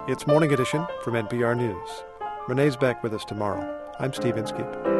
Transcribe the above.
It's Morning Edition from NPR News. Renee's back with us tomorrow. I'm Steve Inskeep.